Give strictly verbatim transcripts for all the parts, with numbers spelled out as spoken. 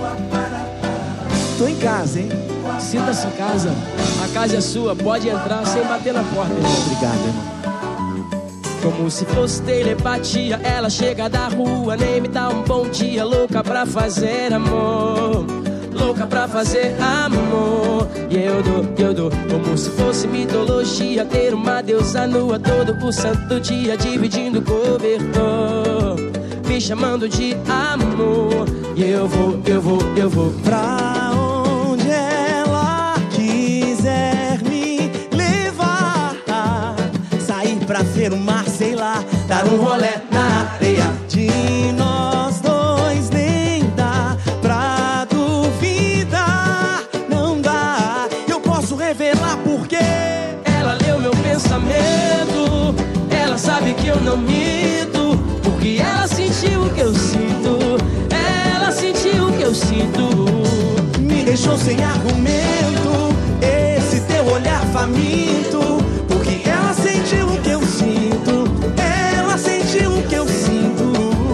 Tô em casa, hein? Sinta-se em casa. A casa é sua, pode entrar sem bater na porta, irmão. Obrigado, irmão. Como se fosse telepatia, ela chega da rua, nem me dá um bom dia. Louca pra fazer amor, louca pra fazer amor. E eu dou, eu dou, como se fosse mitologia, ter uma deusa nua todo o santo dia, dividindo cobertor, me chamando de amor. E eu vou, eu vou, eu vou Pra onde ela quiser me levar, sair pra ver o mar, sei lá, dar um rolê na areia. De nós dois nem dá pra duvidar, não dá. Eu posso revelar porque ela leu meu pensamento, ela sabe que eu não minto, porque ela sentiu o que eu sinto, ela sentiu o que eu sinto. me deixou sem argumento, esse teu olhar faminto, porque ela sentiu o que eu sinto, ela sentiu o que eu sinto.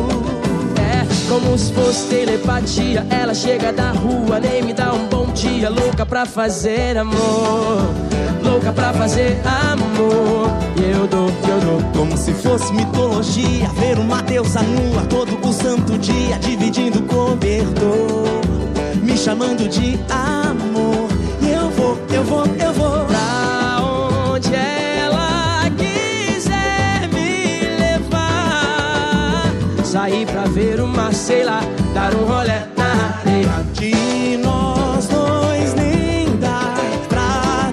É como se fosse telepatia, ela chega da rua, nem me dá um bom dia. Louca pra fazer amor, louca pra fazer amor. E eu dou, eu dou, Como se fosse mitologia, ver uma deusa nua todo o santo dia, dividindo cobertor, me chamando de amor. E eu vou, eu vou, eu vou pra onde ela quiser me levar, sair pra ver o mar, sei lá, dar um rolê na areia. de nós dois nem dá pra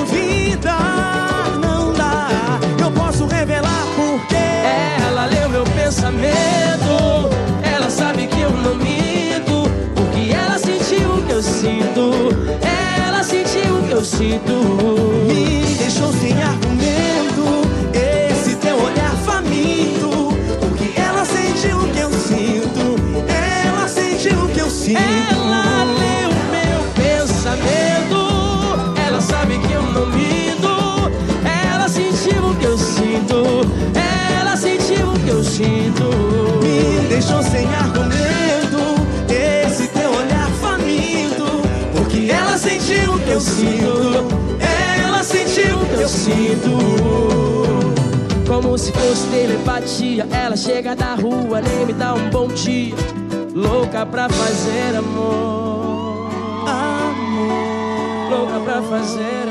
duvidar, não dá. Eu posso revelar porque Ela leu meu pensamento, ela sabe que eu não minto, porque ela sentiu o que eu sinto, ela sentiu o que eu sinto. me deixou sem argumento, esse teu olhar faminto, porque ela sentiu o que eu sinto, ela sentiu o que eu sinto. Ela leu meu pensamento, ela sabe que eu não minto, ela sentiu o que eu sinto, ela sentiu o que eu sinto. Me deixou sem argumento, esse teu olhar faminto, porque ela sentiu o que eu sinto, ela sentiu o que eu sinto. Como se fosse telepatia, ela chega da rua, nem me dá um bom dia. Louca pra fazer amor, Amor, louca pra fazer